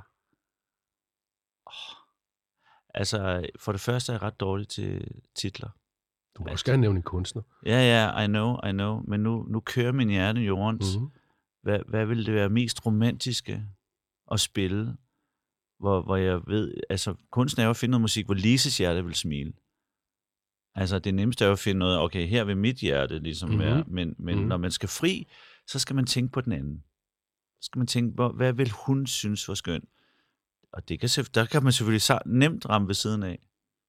Altså, for det første er jeg ret dårlig til titler. Du må også gerne nævne en kunstner. Ja, I know. Men nu kører min hjerne jo rundt. Mm-hmm. Hvad vil det være mest romantiske at spille? Hvor jeg ved... Altså, kunsten er jo at finde noget musik, hvor Lises hjerte vil smile. Altså, det nemmeste er jo at finde noget, okay, her vil mit hjerte ligesom være, men når man skal fri, så skal man tænke på den anden. Så skal man tænke på, hvad vil hun synes var skønt? Og der kan man selvfølgelig nemt ramme ved siden af.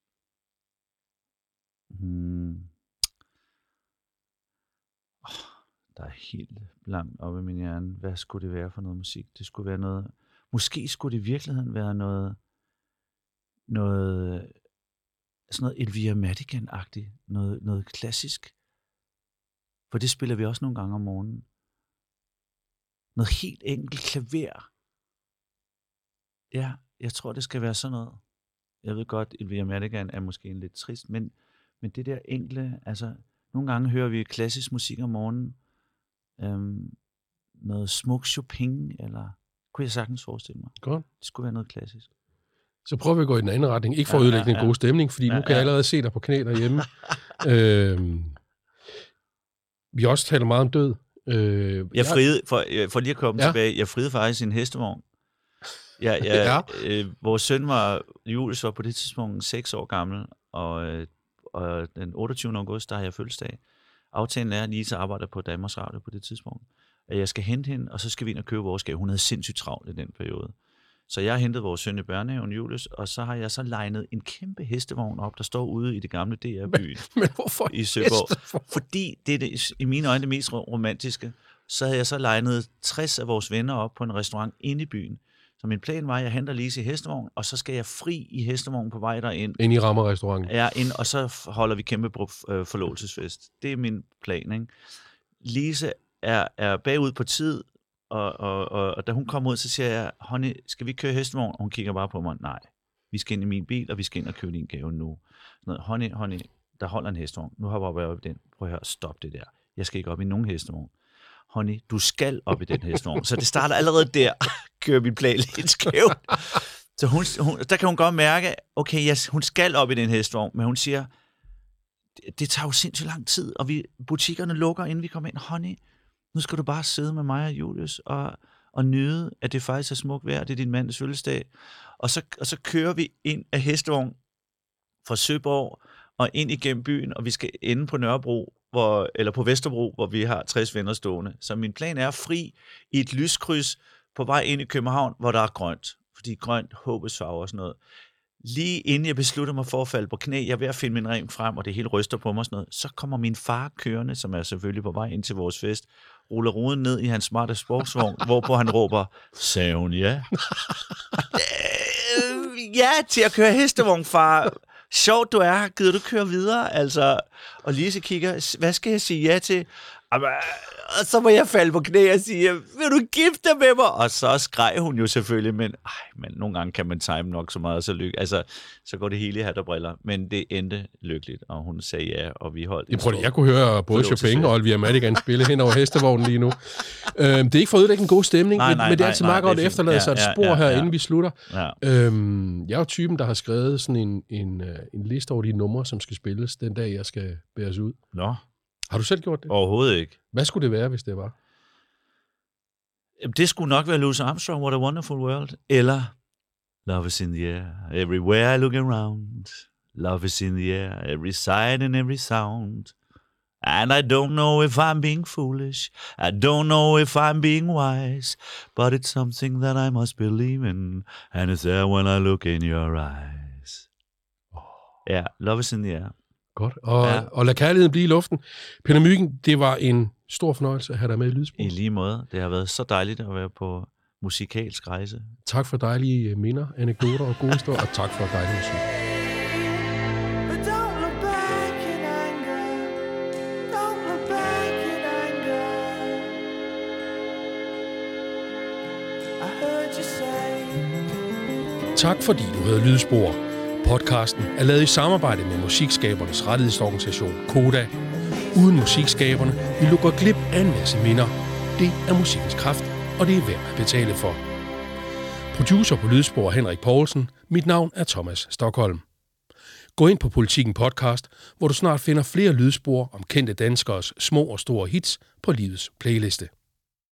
Der er helt langt oppe i min hjerne. Hvad skulle det være for noget musik? Det skulle være noget... Måske skulle det i virkeligheden være noget sådan noget Elvira Madigan-agtigt, noget klassisk. For det spiller vi også nogle gange om morgenen. Noget helt enkelt klaver. Ja, jeg tror, det skal være sådan noget. Jeg ved godt, Elvira Madigan er måske en lidt trist, men det der enkle, altså nogle gange hører vi klassisk musik om morgenen. Noget smuk Chopin, eller kunne jeg sagtens forestille mig. Godt. Det skulle være noget klassisk. Så prøver vi at gå i den anden retning. Ikke for at ødelægge den gode stemning, fordi nu kan jeg allerede se dig på knæ derhjemme. Vi har også talt meget om død. Jeg friede, for lige at komme tilbage, jeg friede faktisk i en hestevogn. Vores søn Julius var på det tidspunkt 6 år gammel, og den 28. august, der har jeg fødselsdag. Aftalen er, at Lise arbejder på Danmarks Radio på det tidspunkt, at jeg skal hente hende, og så skal vi ind og købe vores gave. Hun havde sindssygt travlt i den periode. Så jeg har hentet vores søn i børnehaven, Julius, og så har jeg så legnet en kæmpe hestevogn op, der står ude i det gamle DR-byen. Men hvorfor i Søborg? Fordi det er i mine øjne det mest romantiske. Så havde jeg så legnet 60 af vores venner op på en restaurant inde i byen. Så min plan var, at jeg henter Lise i hestevogn, og så skal jeg fri i hestevognen på vej derind. Ind i Rammer-restauranten? Ja, og så holder vi kæmpe forlovelsesfest. Det er min plan, ikke? Lise er bagud på tid, og da hun kommer ud, så siger jeg, honey, skal vi køre hestevogn? Og hun kigger bare på mig, nej, vi skal ind i min bil, og vi skal ind og købe din gave nu. Honey, der holder en hestevogn. Nu har jeg bare op i den. Prøv at høre, stop det der. Jeg skal ikke op i nogen hestevogn. Honey, du skal op i den hestevogn. Så det starter allerede der, kører min plan lidt skævt. Så der kan hun godt mærke, okay, hun skal op i den hestevogn, men hun siger, det tager jo sindssygt lang tid, og butikkerne lukker, inden vi kommer ind. Honey, nu skal du bare sidde med mig og Julius og nyde, at det faktisk er smukt vejr, det er din mands fødselsdag. Og så kører vi ind af hestevogn fra Søborg og ind igennem byen, og vi skal ende på Nørrebro, eller på Vesterbro, hvor vi har 60 venner stående. Så min plan er fri i et lyskryds på vej ind i København, hvor der er grønt. Fordi grønt, håbets farve og sådan noget. Lige inden jeg beslutter mig for at falde på knæ, jeg er ved at finde min ring frem, og det hele ryster på mig og sådan noget, så kommer min far kørende, som er selvfølgelig på vej ind til vores fest, ruller ruden ned i hans smarte sportsvogn, hvorpå han råber, sagde hun ja? Ja, til at køre hestevogn, far. Sjovt du er, gider du køre videre? Altså, og Lise kigger, hvad skal jeg sige ja til? Og så må jeg falde på knæ og sige, vil du gifte dig med mig? Og så skreg hun jo selvfølgelig, men nogle gange kan man time nok så meget, så går det hele i hat og briller. Men det endte lykkeligt, og hun sagde ja, og vi holdt. Jeg kunne høre både Chopin og Elvira Madigan spille hen over hestevognen lige nu. Det er ikke for at ødelægge en god stemning, men det er altid meget godt at efterlade sig et spor her, inden vi slutter. Ja. Jeg er jo typen, der har skrevet sådan en liste over de numre, som skal spilles den dag, jeg skal bæres ud. Nå. Har du selv gjort det? Overhovedet ikke. Hvad skulle det være, hvis det var? Det skulle nok være Louis Armstrong, What a Wonderful World, eller Love is in the air, everywhere I look around. Love is in the air, every sight and every sound. And I don't know if I'm being foolish, I don't know if I'm being wise, but it's something that I must believe in, and it's there when I look in your eyes. Ja, Love is in the air. Godt. Og lad kærligheden blive i luften. Peter Mygind, det var en stor fornøjelse at have dig med i Lydspor. I lige måde. Det har været så dejligt at være på musikalsk rejse. Tak for dejlige minder, anekdoter og gode historier, og tak for dejlig musik. But don't look back in anger. would you say? Tak fordi du hørte Lydspor. Podcasten er lavet i samarbejde med musikskabernes rettighedsorganisation Koda. Uden musikskaberne vil du gå glip af en masse minder. Det er musikkens kraft, og det er værd at betale for. Producer på Lydspor Henrik Poulsen. Mit navn er Thomas Stockholm. Gå ind på Politikken Podcast, hvor du snart finder flere lydspor om kendte danskeres små og store hits på livets playliste.